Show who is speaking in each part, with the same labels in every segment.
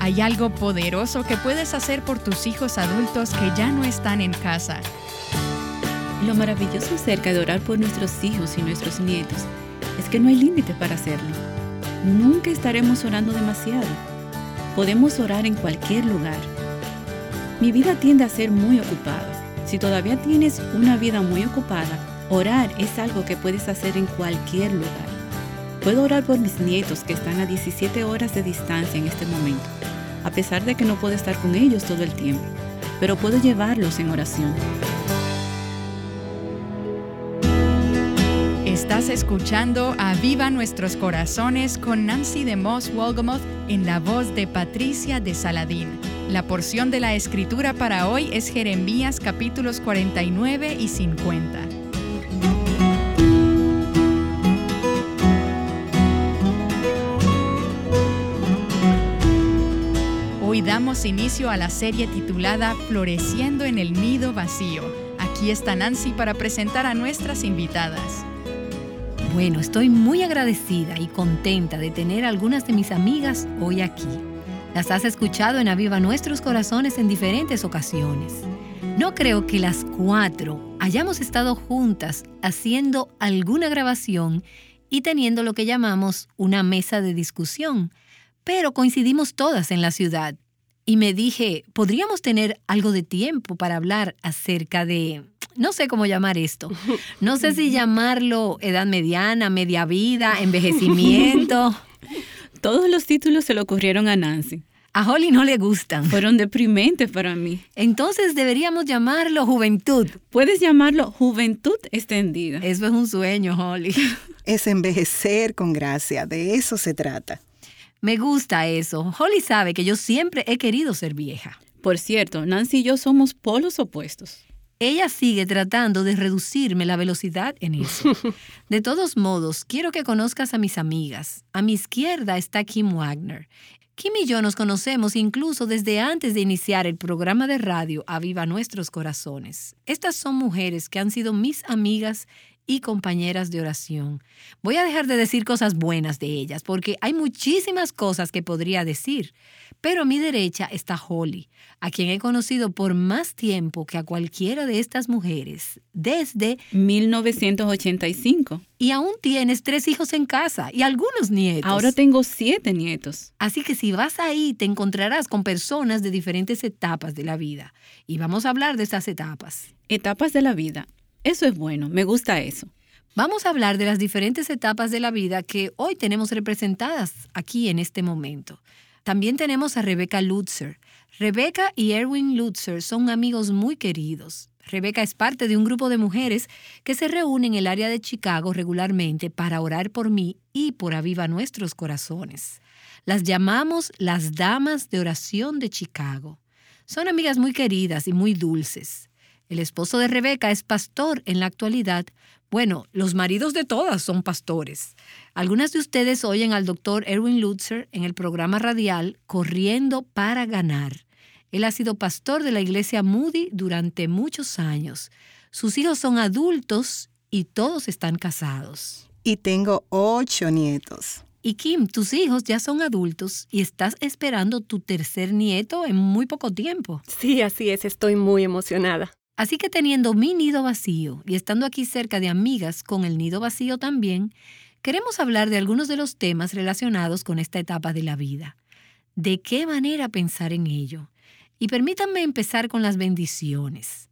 Speaker 1: Hay algo poderoso que puedes hacer por tus hijos adultos que ya no están en casa.
Speaker 2: Lo maravilloso acerca de orar por nuestros hijos y nuestros nietos es que no hay límite para hacerlo. Nunca estaremos orando demasiado. Podemos orar en cualquier lugar. Mi vida tiende a ser muy ocupada. Si todavía tienes una vida muy ocupada, orar es algo que puedes hacer en cualquier lugar. Puedo orar por mis nietos que están a 17 horas de distancia en este momento, a pesar de que no puedo estar con ellos todo el tiempo, pero puedo llevarlos en oración.
Speaker 1: Estás escuchando Aviva Nuestros Corazones con Nancy DeMoss Wolgemuth en la voz de Patricia de Saladín. La porción de la escritura para hoy es Jeremías capítulos 49 y 50. Hoy damos inicio a la serie titulada Floreciendo en el Nido Vacío. Aquí está Nancy para presentar a nuestras invitadas.
Speaker 3: Bueno, estoy muy agradecida y contenta de tener a algunas de mis amigas hoy aquí. Las has escuchado en Aviva Nuestros Corazones en diferentes ocasiones. No creo que las 4 hayamos estado juntas haciendo alguna grabación y teniendo lo que llamamos una mesa de discusión, pero coincidimos todas en la ciudad. Y me dije, podríamos tener algo de tiempo para hablar acerca de... No sé cómo llamar esto. No sé si llamarlo edad mediana, media vida, envejecimiento.
Speaker 2: Todos los títulos se le ocurrieron a Nancy.
Speaker 3: A Holly no le gustan.
Speaker 2: Fueron deprimentes para mí.
Speaker 3: Entonces deberíamos llamarlo juventud.
Speaker 2: Puedes llamarlo juventud extendida.
Speaker 3: Eso es un sueño, Holly.
Speaker 4: Es envejecer con gracia, de eso se trata.
Speaker 3: Me gusta eso. Holly sabe que yo siempre he querido ser vieja.
Speaker 2: Por cierto, Nancy y yo somos polos opuestos.
Speaker 3: Ella sigue tratando de reducirme la velocidad en eso. De todos modos, quiero que conozcas a mis amigas. A mi izquierda está Kim Wagner. Kim y yo nos conocemos incluso desde antes de iniciar el programa de radio Aviva Nuestros Corazones. Estas son mujeres que han sido mis amigas y compañeras de oración. Voy a dejar de decir cosas buenas de ellas porque hay muchísimas cosas que podría decir. Pero a mi derecha está Holly, a quien he conocido por más tiempo que a cualquiera de estas mujeres, desde
Speaker 2: 1985.
Speaker 3: Y aún tienes 3 hijos en casa y algunos nietos.
Speaker 2: Ahora tengo 7 nietos.
Speaker 3: Así que si vas ahí, te encontrarás con personas de diferentes etapas de la vida. Y vamos a hablar de estas etapas.
Speaker 2: Etapas de la vida. Eso es bueno, me gusta eso.
Speaker 3: Vamos a hablar de las diferentes etapas de la vida que hoy tenemos representadas aquí en este momento. También tenemos a Rebecca Lutzer. Rebecca y Erwin Lutzer son amigos muy queridos. Rebecca es parte de un grupo de mujeres que se reúnen en el área de Chicago regularmente para orar por mí y por Aviva Nuestros Corazones. Las llamamos las Damas de Oración de Chicago. Son amigas muy queridas y muy dulces. El esposo de Rebecca es pastor en la actualidad. Bueno, los maridos de todas son pastores. Algunas de ustedes oyen al doctor Erwin Lutzer en el programa radial Corriendo para Ganar. Él ha sido pastor de la iglesia Moody durante muchos años. Sus hijos son adultos y todos están casados.
Speaker 4: Y tengo 8 nietos.
Speaker 3: Y Kim, tus hijos ya son adultos y estás esperando tu tercer nieto en muy poco tiempo.
Speaker 5: Sí, así es. Estoy muy emocionada.
Speaker 3: Así que teniendo mi nido vacío y estando aquí cerca de amigas con el nido vacío también, queremos hablar de algunos de los temas relacionados con esta etapa de la vida. ¿De qué manera pensar en ello? Y permítanme empezar con las bendiciones.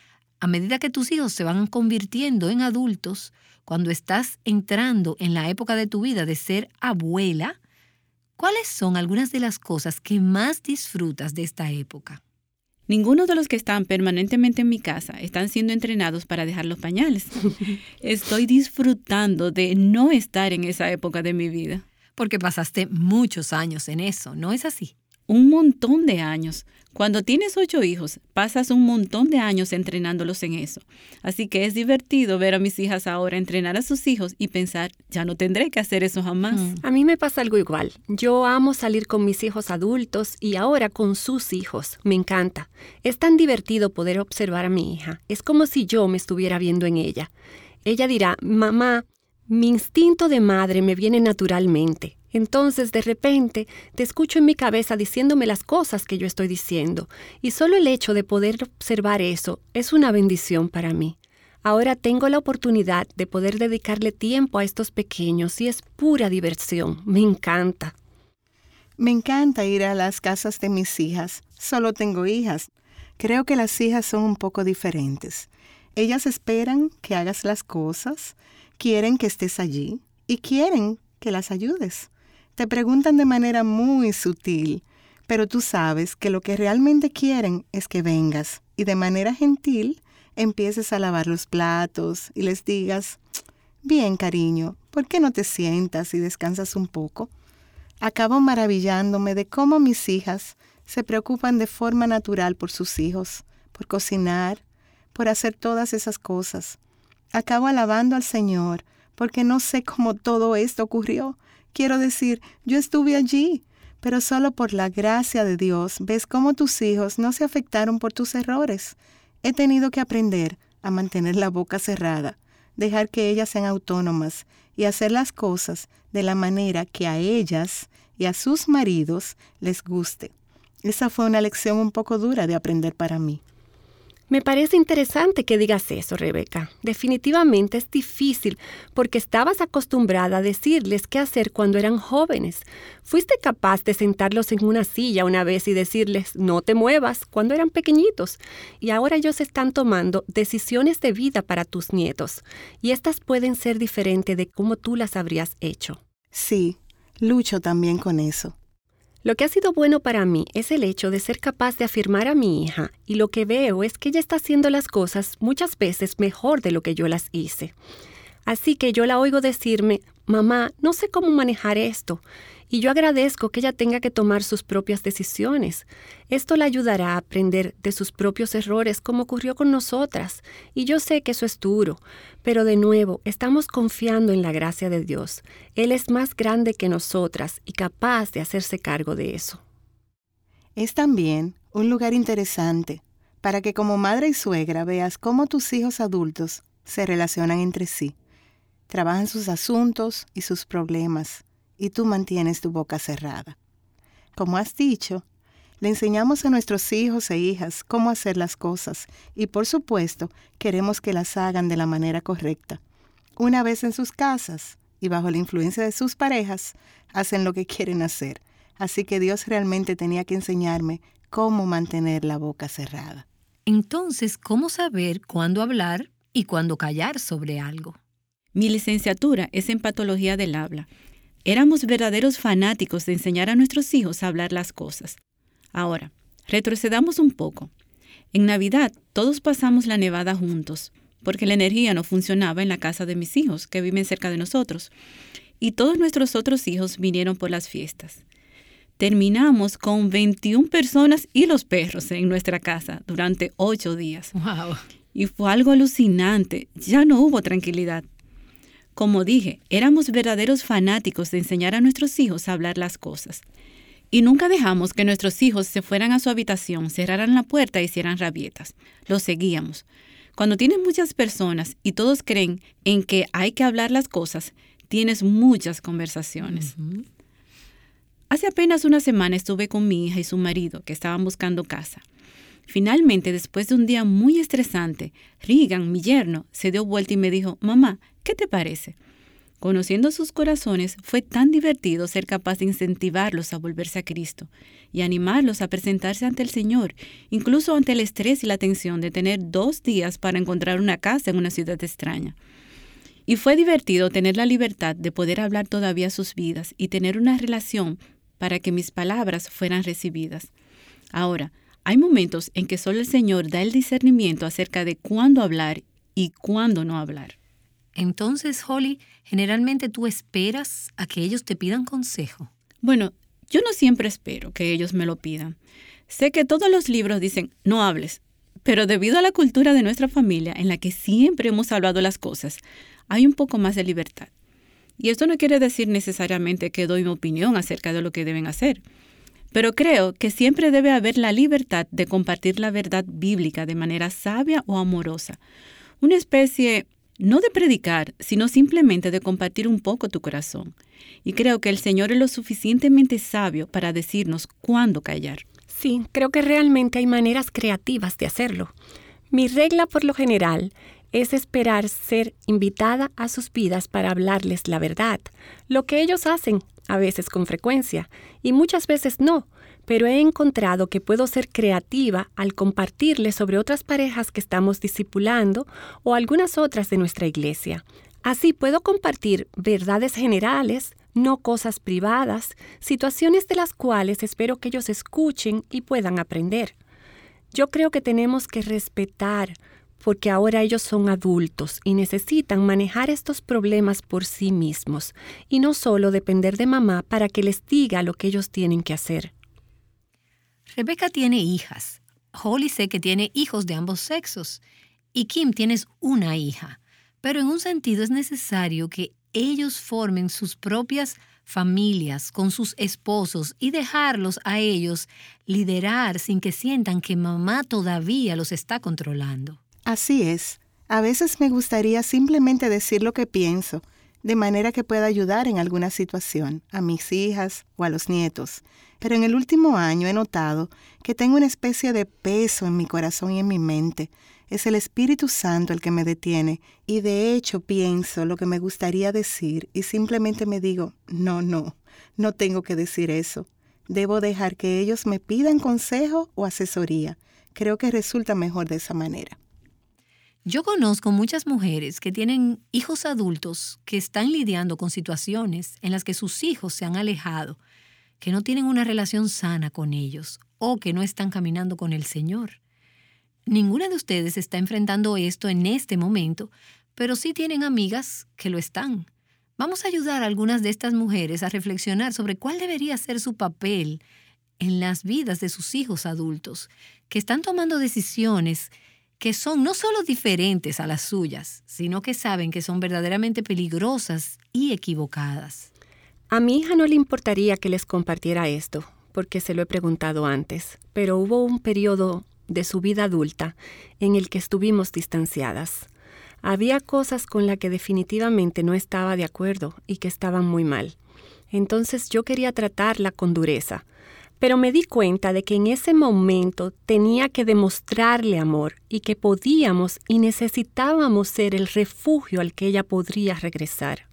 Speaker 3: A medida que tus hijos se van convirtiendo en adultos, cuando estás entrando en la época de tu vida de ser abuela, ¿cuáles son algunas de las cosas que más disfrutas de esta época?
Speaker 2: Ninguno de los que están permanentemente en mi casa están siendo entrenados para dejar los pañales. Estoy disfrutando de no estar en esa época de mi vida.
Speaker 3: Porque pasaste muchos años en eso, ¿no es así?
Speaker 2: Un montón de años. Cuando tienes 8 hijos, pasas un montón de años entrenándolos en eso. Así que es divertido ver a mis hijas ahora entrenar a sus hijos y pensar, ya no tendré que hacer eso jamás.
Speaker 5: A mí me pasa algo igual. Yo amo salir con mis hijos adultos y ahora con sus hijos. Me encanta. Es tan divertido poder observar a mi hija. Es como si yo me estuviera viendo en ella. Ella dirá, mamá, Mi instinto de madre me viene naturalmente. Entonces, de repente, te escucho en mi cabeza diciéndome las cosas que yo estoy diciendo. Y solo el hecho de poder observar eso es una bendición para mí. Ahora tengo la oportunidad de poder dedicarle tiempo a estos pequeños y es pura diversión. Me encanta.
Speaker 4: Me encanta ir a las casas de mis hijas. Solo tengo hijas. Creo que las hijas son un poco diferentes. Ellas esperan que hagas las cosas, quieren que estés allí y quieren que las ayudes. Te preguntan de manera muy sutil, pero tú sabes que lo que realmente quieren es que vengas y de manera gentil empieces a lavar los platos y les digas, bien, cariño, ¿por qué no te sientas y descansas un poco? Acabo maravillándome de cómo mis hijas se preocupan de forma natural por sus hijos, por cocinar, por hacer todas esas cosas. Acabo alabando al Señor porque no sé cómo todo esto ocurrió. Quiero decir, yo estuve allí, pero solo por la gracia de Dios ves cómo tus hijos no se afectaron por tus errores. He tenido que aprender a mantener la boca cerrada, dejar que ellas sean autónomas y hacer las cosas de la manera que a ellas y a sus maridos les guste. Esa fue una lección un poco dura de aprender para mí.
Speaker 5: Me parece interesante que digas eso, Rebeca. Definitivamente es difícil porque estabas acostumbrada a decirles qué hacer cuando eran jóvenes. Fuiste capaz de sentarlos en una silla una vez y decirles no te muevas cuando eran pequeñitos. Y ahora ellos están tomando decisiones de vida para tus nietos. Y estas pueden ser diferentes de cómo tú las habrías hecho.
Speaker 4: Sí, lucho también con eso.
Speaker 5: Lo que ha sido bueno para mí es el hecho de ser capaz de afirmar a mi hija y lo que veo es que ella está haciendo las cosas muchas veces mejor de lo que yo las hice. Así que yo la oigo decirme, mamá, no sé cómo manejar esto. Y yo agradezco que ella tenga que tomar sus propias decisiones. Esto la ayudará a aprender de sus propios errores como ocurrió con nosotras. Y yo sé que eso es duro, pero de nuevo estamos confiando en la gracia de Dios. Él es más grande que nosotras y capaz de hacerse cargo de eso.
Speaker 4: Es también un lugar interesante para que como madre y suegra veas cómo tus hijos adultos se relacionan entre sí. Trabajan sus asuntos y sus problemas. Y tú mantienes tu boca cerrada. Como has dicho, le enseñamos a nuestros hijos e hijas cómo hacer las cosas y, por supuesto, queremos que las hagan de la manera correcta. Una vez en sus casas y bajo la influencia de sus parejas, hacen lo que quieren hacer. Así que Dios realmente tenía que enseñarme cómo mantener la boca cerrada.
Speaker 3: Entonces, ¿cómo saber cuándo hablar y cuándo callar sobre algo?
Speaker 2: Mi licenciatura es en patología del habla. Éramos verdaderos fanáticos de enseñar a nuestros hijos a hablar las cosas. Ahora, retrocedamos un poco. En Navidad, todos pasamos la nevada juntos, porque la energía no funcionaba en la casa de mis hijos, que viven cerca de nosotros. Y todos nuestros otros hijos vinieron por las fiestas. Terminamos con 21 personas y los perros en nuestra casa durante 8 días.
Speaker 3: ¡Wow!
Speaker 2: Y fue algo alucinante. Ya no hubo tranquilidad. Como dije, éramos verdaderos fanáticos de enseñar a nuestros hijos a hablar las cosas. Y nunca dejamos que nuestros hijos se fueran a su habitación, cerraran la puerta y hicieran rabietas. Los seguíamos. Cuando tienes muchas personas y todos creen en que hay que hablar las cosas, tienes muchas conversaciones. Uh-huh. Hace apenas una semana estuve con mi hija y su marido, que estaban buscando casa. Finalmente, después de un día muy estresante, Regan, mi yerno, se dio vuelta y me dijo, mamá, ¿qué te parece? Conociendo sus corazones, fue tan divertido ser capaz de incentivarlos a volverse a Cristo y animarlos a presentarse ante el Señor, incluso ante el estrés y la tensión de tener 2 días para encontrar una casa en una ciudad extraña. Y fue divertido tener la libertad de poder hablar todavía sus vidas y tener una relación para que mis palabras fueran recibidas. Ahora, hay momentos en que solo el Señor da el discernimiento acerca de cuándo hablar y cuándo no hablar.
Speaker 3: Entonces, Holly, generalmente tú esperas a que ellos te pidan consejo.
Speaker 2: Bueno, yo no siempre espero que ellos me lo pidan. Sé que todos los libros dicen, no hables, pero debido a la cultura de nuestra familia, en la que siempre hemos hablado las cosas, hay un poco más de libertad. Y esto no quiere decir necesariamente que doy mi opinión acerca de lo que deben hacer. Pero creo que siempre debe haber la libertad de compartir la verdad bíblica de manera sabia o amorosa. Una especie No de predicar, sino simplemente de compartir un poco tu corazón. Y creo que el Señor es lo suficientemente sabio para decirnos cuándo callar.
Speaker 5: Sí, creo que realmente hay maneras creativas de hacerlo. Mi regla por lo general es esperar ser invitada a sus vidas para hablarles la verdad, lo que ellos hacen, a veces con frecuencia, y muchas veces no, pero he encontrado que puedo ser creativa al compartirles sobre otras parejas que estamos discipulando o algunas otras de nuestra iglesia. Así puedo compartir verdades generales, no cosas privadas, situaciones de las cuales espero que ellos escuchen y puedan aprender. Yo creo que tenemos que respetar, porque ahora ellos son adultos y necesitan manejar estos problemas por sí mismos, y no solo depender de mamá para que les diga lo que ellos tienen que hacer.
Speaker 3: Rebecca tiene hijas. Holly sé que tiene hijos de ambos sexos. Y Kim tienes una hija. Pero en un sentido es necesario que ellos formen sus propias familias con sus esposos y dejarlos a ellos liderar sin que sientan que mamá todavía los está controlando.
Speaker 4: Así es. A veces me gustaría simplemente decir lo que pienso, de manera que pueda ayudar en alguna situación, a mis hijas o a los nietos. Pero en el último año he notado que tengo una especie de peso en mi corazón y en mi mente. Es el Espíritu Santo el que me detiene y de hecho pienso lo que me gustaría decir y simplemente me digo, no tengo que decir eso. Debo dejar que ellos me pidan consejo o asesoría. Creo que resulta mejor de esa manera.
Speaker 3: Yo conozco muchas mujeres que tienen hijos adultos que están lidiando con situaciones en las que sus hijos se han alejado, que no tienen una relación sana con ellos o que no están caminando con el Señor. Ninguna de ustedes está enfrentando esto en este momento, pero sí tienen amigas que lo están. Vamos a ayudar a algunas de estas mujeres a reflexionar sobre cuál debería ser su papel en las vidas de sus hijos adultos, que están tomando decisiones que son no solo diferentes a las suyas, sino que saben que son verdaderamente peligrosas y equivocadas.
Speaker 5: A mi hija no le importaría que les compartiera esto, porque se lo he preguntado antes, pero hubo un periodo de su vida adulta en el que estuvimos distanciadas. Había cosas con las que definitivamente no estaba de acuerdo y que estaban muy mal. Entonces yo quería tratarla con dureza, pero me di cuenta de que en ese momento tenía que demostrarle amor y que podíamos y necesitábamos ser el refugio al que ella podría regresar.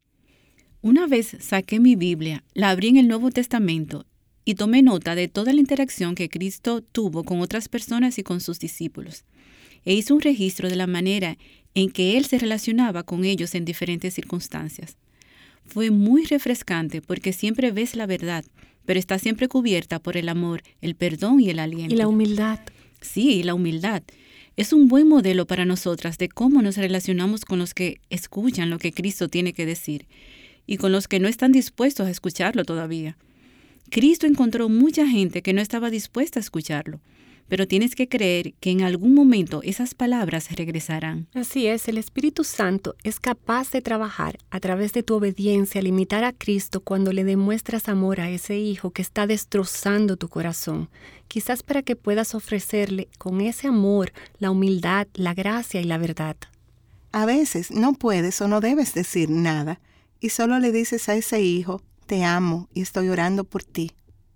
Speaker 2: Una vez saqué mi Biblia, la abrí en el Nuevo Testamento y tomé nota de toda la interacción que Cristo tuvo con otras personas y con sus discípulos. E hice un registro de la manera en que Él se relacionaba con ellos en diferentes circunstancias. Fue muy refrescante porque siempre ves la verdad, pero está siempre cubierta por el amor, el perdón y el aliento.
Speaker 5: Y la humildad.
Speaker 2: Sí, la humildad. Es un buen modelo para nosotras de cómo nos relacionamos con los que escuchan lo que Cristo tiene que decir y con los que no están dispuestos a escucharlo todavía. Cristo encontró mucha gente que no estaba dispuesta a escucharlo, pero tienes que creer que en algún momento esas palabras regresarán.
Speaker 5: Así es, el Espíritu Santo es capaz de trabajar a través de tu obediencia al imitar a Cristo cuando le demuestras amor a ese hijo que está destrozando tu corazón, quizás para que puedas ofrecerle con ese amor la humildad, la gracia y la verdad.
Speaker 4: A veces no puedes o no debes decir nada y solo le dices a ese hijo, te amo y estoy orando por ti.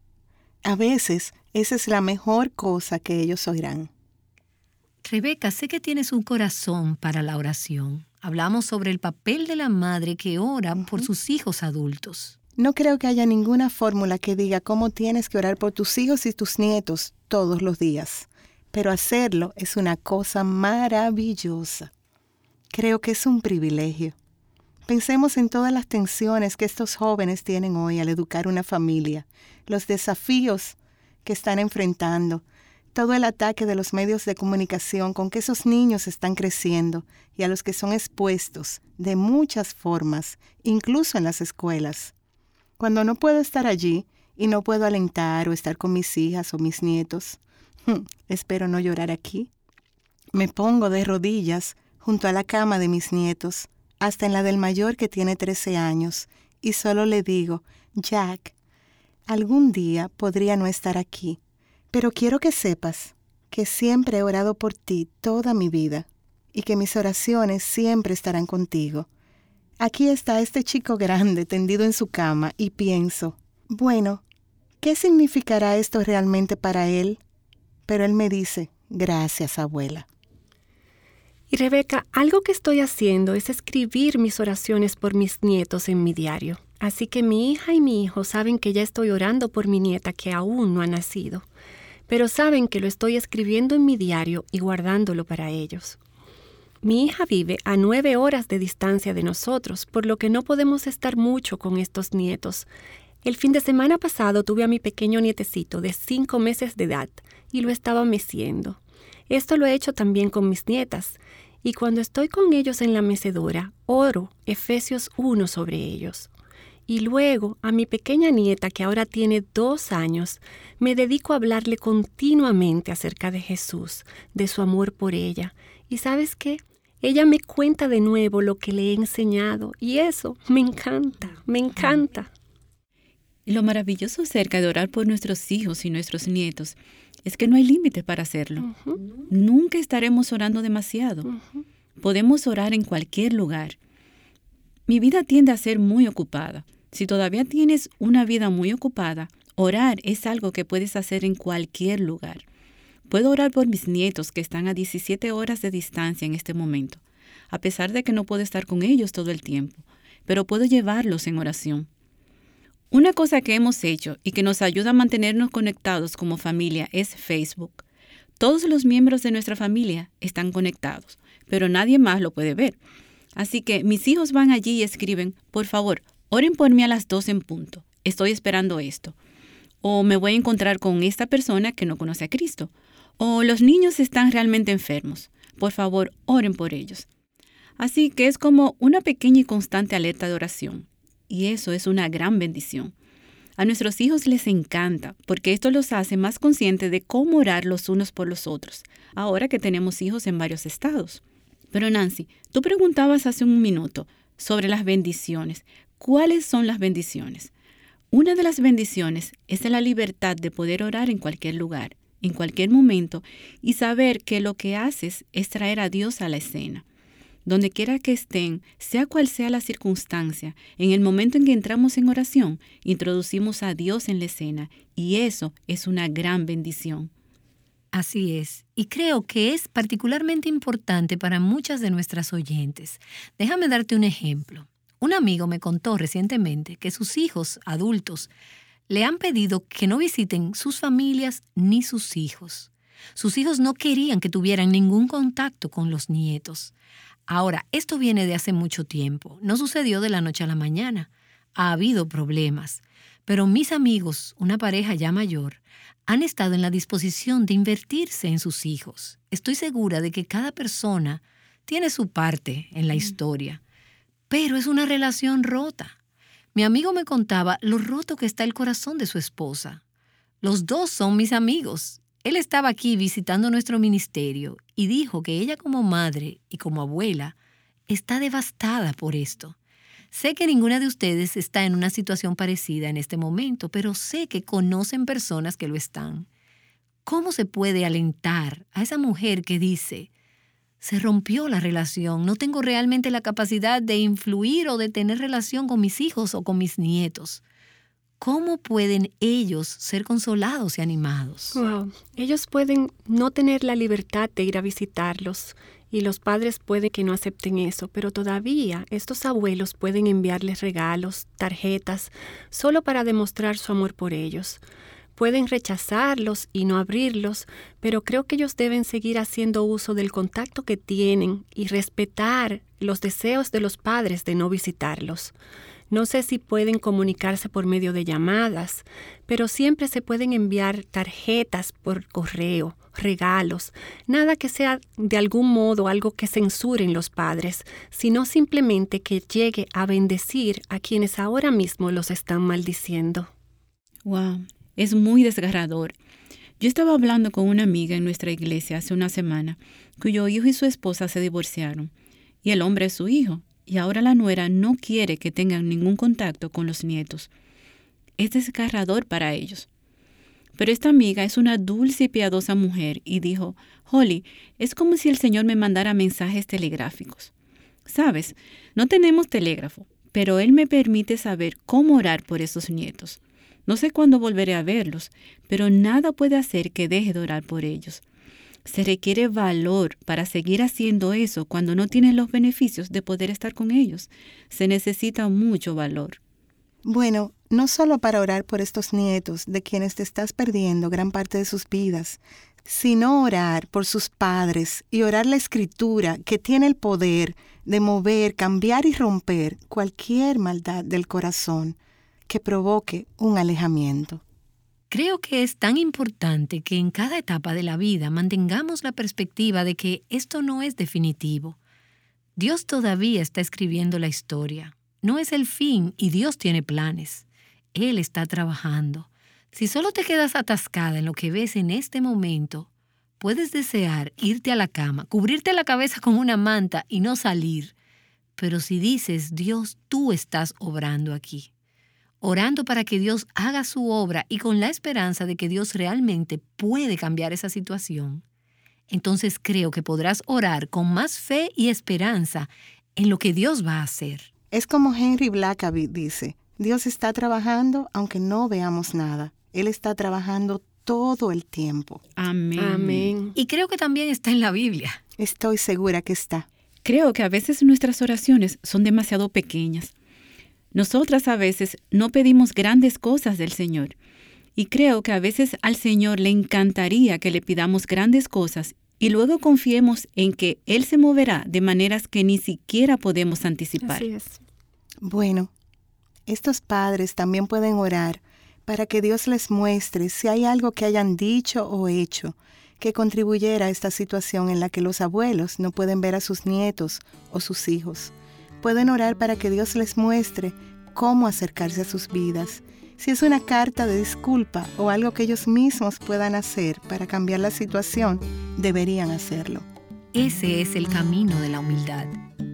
Speaker 4: A veces esa es la mejor cosa que ellos oirán.
Speaker 3: Rebecca, sé que tienes un corazón para la oración. Hablamos sobre el papel de la madre que ora por sus hijos adultos.
Speaker 4: No creo que haya ninguna fórmula que diga cómo tienes que orar por tus hijos y tus nietos todos los días, pero hacerlo es una cosa maravillosa. Creo que es un privilegio. Pensemos en todas las tensiones que estos jóvenes tienen hoy al educar una familia, los desafíos que están enfrentando, todo el ataque de los medios de comunicación con que esos niños están creciendo y a los que son expuestos de muchas formas, incluso en las escuelas. Cuando no puedo estar allí y no puedo alentar o estar con mis hijas o mis nietos, espero no llorar aquí. Me pongo de rodillas junto a la cama de mis nietos, hasta en la del mayor que tiene 13 años, y solo le digo, Jack, algún día podría no estar aquí, pero quiero que sepas que siempre he orado por ti toda mi vida, y que mis oraciones siempre estarán contigo. Aquí está este chico grande tendido en su cama y pienso, bueno, ¿qué significará esto realmente para él? Pero él me dice, gracias, abuela.
Speaker 5: Y Rebeca, algo que estoy haciendo es escribir mis oraciones por mis nietos en mi diario. Así que mi hija y mi hijo saben que ya estoy orando por mi nieta que aún no ha nacido, pero saben que lo estoy escribiendo en mi diario y guardándolo para ellos. Mi hija vive a 9 horas de distancia de nosotros, por lo que no podemos estar mucho con estos nietos. El fin de semana pasado tuve a mi pequeño nietecito de 5 meses de edad y lo estaba meciendo. Esto lo he hecho también con mis nietas, y cuando estoy con ellos en la mecedora, oro Efesios 1 sobre ellos. Y luego, a mi pequeña nieta, que ahora tiene 2 años, me dedico a hablarle continuamente acerca de Jesús, de su amor por ella. ¿Y sabes qué? Ella me cuenta de nuevo lo que le he enseñado, y eso me encanta, me encanta.
Speaker 2: Y lo maravilloso acerca de orar por nuestros hijos y nuestros nietos es que no hay límites para hacerlo. Nunca estaremos orando demasiado. Podemos orar en cualquier lugar. Mi vida tiende a ser muy ocupada. Si todavía tienes una vida muy ocupada, orar es algo que puedes hacer en cualquier lugar. Puedo orar por mis nietos que están a 17 horas de distancia en este momento, a pesar de que no puedo estar con ellos todo el tiempo, pero puedo llevarlos en oración. Una cosa que hemos hecho y que nos ayuda a mantenernos conectados como familia es Facebook. Todos los miembros de nuestra familia están conectados, pero nadie más lo puede ver. Así que mis hijos van allí y escriben, por favor, oren por mí a las 2 en punto. Estoy esperando esto. O me voy a encontrar con esta persona que no conoce a Cristo. O los niños están realmente enfermos. Por favor, oren por ellos. Así que es como una pequeña y constante alerta de oración. Y eso es una gran bendición. A nuestros hijos les encanta, porque esto los hace más conscientes de cómo orar los unos por los otros, ahora que tenemos hijos en varios estados. Pero Nancy, tú preguntabas hace un minuto sobre las bendiciones. ¿Cuáles son las bendiciones? Una de las bendiciones es la libertad de poder orar en cualquier lugar, en cualquier momento, y saber que lo que haces es traer a Dios a la escena. Donde quiera que estén, sea cual sea la circunstancia, en el momento en que entramos en oración, introducimos a Dios en la escena, y eso es una gran bendición.
Speaker 3: Así es, y creo que es particularmente importante para muchas de nuestras oyentes. Déjame darte un ejemplo. Un amigo me contó recientemente que sus hijos adultos le han pedido que no visiten sus familias ni sus hijos. Sus hijos no querían que tuvieran ningún contacto con los nietos. Ahora, esto viene de hace mucho tiempo. No sucedió de la noche a la mañana. Ha habido problemas. Pero mis amigos, una pareja ya mayor, han estado en la disposición de invertirse en sus hijos. Estoy segura de que cada persona tiene su parte en la historia, pero es una relación rota. Mi amigo me contaba lo roto que está el corazón de su esposa. Los dos son mis amigos. Él estaba aquí visitando nuestro ministerio y dijo que ella como madre y como abuela está devastada por esto. Sé que ninguna de ustedes está en una situación parecida en este momento, pero sé que conocen personas que lo están. ¿Cómo se puede alentar a esa mujer que dice, se rompió la relación, no tengo realmente la capacidad de influir o de tener relación con mis hijos o con mis nietos? ¿Cómo pueden ellos ser consolados y animados?
Speaker 5: Wow. Ellos pueden no tener la libertad de ir a visitarlos y los padres pueden que no acepten eso, pero todavía estos abuelos pueden enviarles regalos, tarjetas, solo para demostrar su amor por ellos. Pueden rechazarlos y no abrirlos, pero creo que ellos deben seguir haciendo uso del contacto que tienen y respetar los deseos de los padres de no visitarlos. No sé si pueden comunicarse por medio de llamadas, pero siempre se pueden enviar tarjetas por correo, regalos, nada que sea de algún modo algo que censuren los padres, sino simplemente que llegue a bendecir a quienes ahora mismo los están maldiciendo.
Speaker 2: Wow, es muy desgarrador. Yo estaba hablando con una amiga en nuestra iglesia hace una semana, cuyo hijo y su esposa se divorciaron, y el hombre es su hijo. Y ahora la nuera no quiere que tengan ningún contacto con los nietos. Es desgarrador para ellos. Pero esta amiga es una dulce y piadosa mujer y dijo, Holly, es como si el Señor me mandara mensajes telegráficos. ¿Sabes? No tenemos telégrafo, pero Él me permite saber cómo orar por esos nietos. No sé cuándo volveré a verlos, pero nada puede hacer que deje de orar por ellos. Se requiere valor para seguir haciendo eso cuando no tienes los beneficios de poder estar con ellos. Se necesita mucho valor.
Speaker 4: Bueno, no solo para orar por estos nietos de quienes te estás perdiendo gran parte de sus vidas, sino orar por sus padres y orar la Escritura que tiene el poder de mover, cambiar y romper cualquier maldad del corazón que provoque un alejamiento.
Speaker 3: Creo que es tan importante que en cada etapa de la vida mantengamos la perspectiva de que esto no es definitivo. Dios todavía está escribiendo la historia. No es el fin y Dios tiene planes. Él está trabajando. Si solo te quedas atascada en lo que ves en este momento, puedes desear irte a la cama, cubrirte la cabeza con una manta y no salir. Pero si dices, Dios, tú estás obrando aquí, orando para que Dios haga su obra y con la esperanza de que Dios realmente puede cambiar esa situación, entonces creo que podrás orar con más fe y esperanza en lo que Dios va a hacer.
Speaker 4: Es como Henry Blackaby dice, Dios está trabajando aunque no veamos nada. Él está trabajando todo el tiempo.
Speaker 2: Amén.
Speaker 5: Amén.
Speaker 3: Y creo que también está en la Biblia.
Speaker 4: Estoy segura que está.
Speaker 2: Creo que a veces nuestras oraciones son demasiado pequeñas. Nosotras a veces no pedimos grandes cosas del Señor. Y creo que a veces al Señor le encantaría que le pidamos grandes cosas y luego confiemos en que Él se moverá de maneras que ni siquiera podemos anticipar.
Speaker 5: Así es.
Speaker 4: Bueno, estos padres también pueden orar para que Dios les muestre si hay algo que hayan dicho o hecho que contribuyera a esta situación en la que los abuelos no pueden ver a sus nietos o sus hijos. Pueden orar para que Dios les muestre cómo acercarse a sus vidas, si es una carta de disculpa o algo que ellos mismos puedan hacer para cambiar la situación, deberían hacerlo.
Speaker 3: Ese es el camino de la humildad.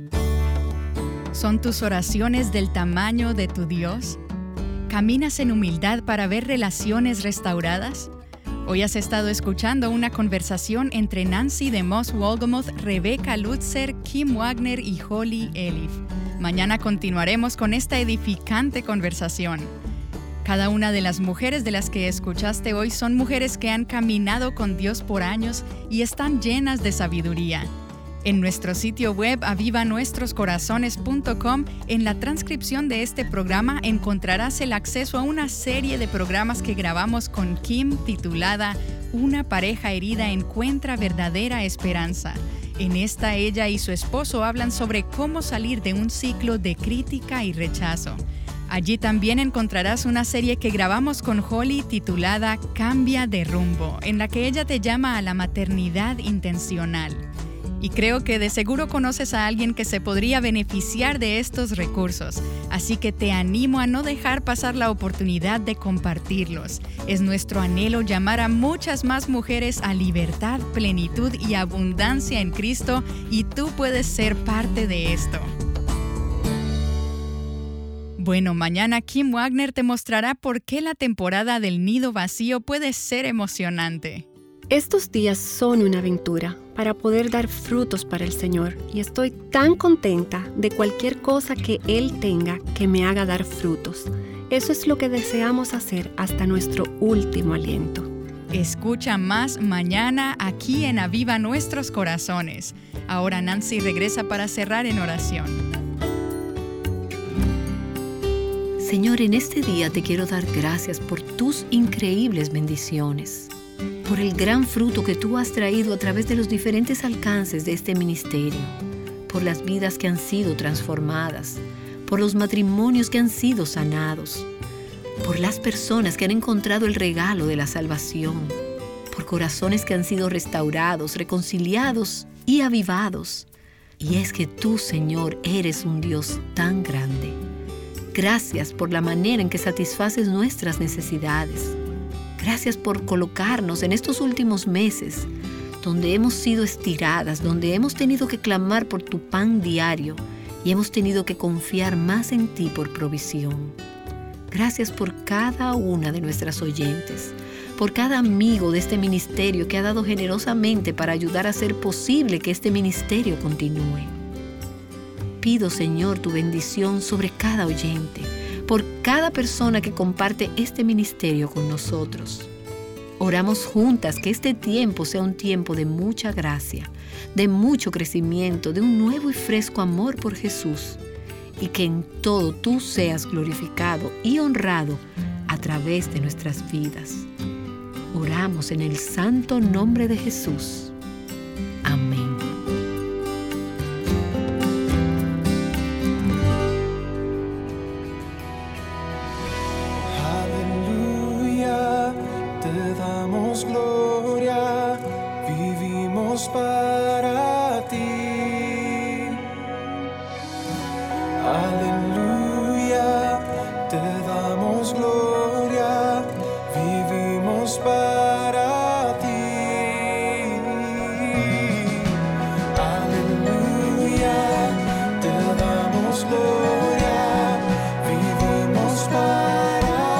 Speaker 1: ¿Son tus oraciones del tamaño de tu Dios? ¿Caminas en humildad para ver relaciones restauradas? Hoy has estado escuchando una conversación entre Nancy DeMoss Wolgemuth, Rebecca Lutzer, Kim Wagner y Holly Elif. Mañana continuaremos con esta edificante conversación. Cada una de las mujeres de las que escuchaste hoy son mujeres que han caminado con Dios por años y están llenas de sabiduría. En nuestro sitio web avivanuestroscorazones.com, en la transcripción de este programa encontrarás el acceso a una serie de programas que grabamos con Kim titulada Una pareja herida encuentra verdadera esperanza. En esta, ella y su esposo hablan sobre cómo salir de un ciclo de crítica y rechazo. Allí también encontrarás una serie que grabamos con Holly titulada Cambia de rumbo, en la que ella te llama a la maternidad intencional. Y creo que de seguro conoces a alguien que se podría beneficiar de estos recursos, así que te animo a no dejar pasar la oportunidad de compartirlos. Es nuestro anhelo llamar a muchas más mujeres a libertad, plenitud y abundancia en Cristo, y tú puedes ser parte de esto. Bueno, mañana Kim Wagner te mostrará por qué la temporada del nido vacío puede ser emocionante.
Speaker 5: Estos días son una aventura para poder dar frutos para el Señor y estoy tan contenta de cualquier cosa que Él tenga que me haga dar frutos. Eso es lo que deseamos hacer hasta nuestro último aliento.
Speaker 1: Escucha más mañana aquí en Aviva Nuestros Corazones. Ahora Nancy regresa para cerrar en oración.
Speaker 3: Señor, en este día te quiero dar gracias por tus increíbles bendiciones, por el gran fruto que tú has traído a través de los diferentes alcances de este ministerio, por las vidas que han sido transformadas, por los matrimonios que han sido sanados, por las personas que han encontrado el regalo de la salvación, por corazones que han sido restaurados, reconciliados y avivados. Y es que tú, Señor, eres un Dios tan grande. Gracias por la manera en que satisfaces nuestras necesidades. Gracias por colocarnos en estos últimos meses, donde hemos sido estiradas, donde hemos tenido que clamar por tu pan diario y hemos tenido que confiar más en ti por provisión. Gracias por cada una de nuestras oyentes, por cada amigo de este ministerio que ha dado generosamente para ayudar a hacer posible que este ministerio continúe. Pido, Señor, tu bendición sobre cada oyente, por cada persona que comparte este ministerio con nosotros. Oramos juntas que este tiempo sea un tiempo de mucha gracia, de mucho crecimiento, de un nuevo y fresco amor por Jesús, y que en todo tú seas glorificado y honrado a través de nuestras vidas. Oramos en el santo nombre de Jesús. Amén.
Speaker 6: Gloria, vivimos para ti. Aleluya, te damos gloria, vivimos para ti. Aleluya, te damos gloria, vivimos para ti.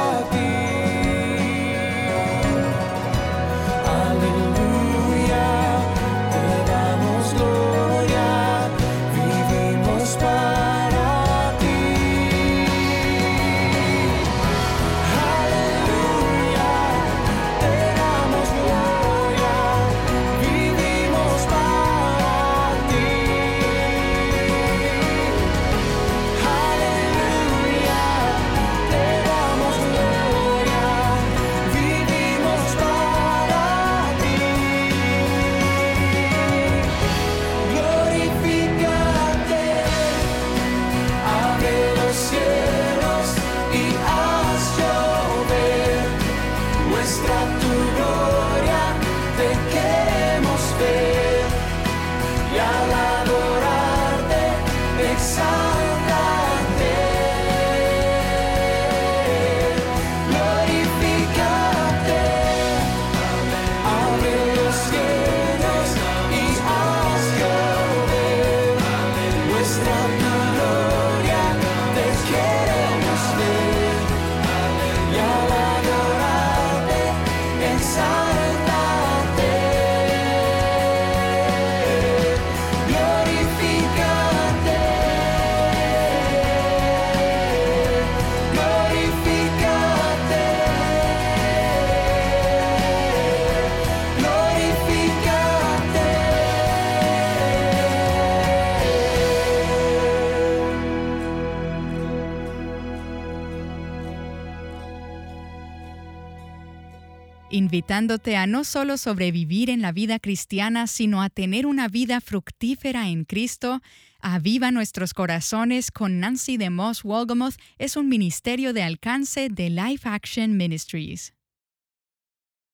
Speaker 1: Invitándote a no solo sobrevivir en la vida cristiana, sino a tener una vida fructífera en Cristo. Aviva Nuestros Corazones con Nancy DeMoss Wolgemuth es un ministerio de alcance de Life Action Ministries.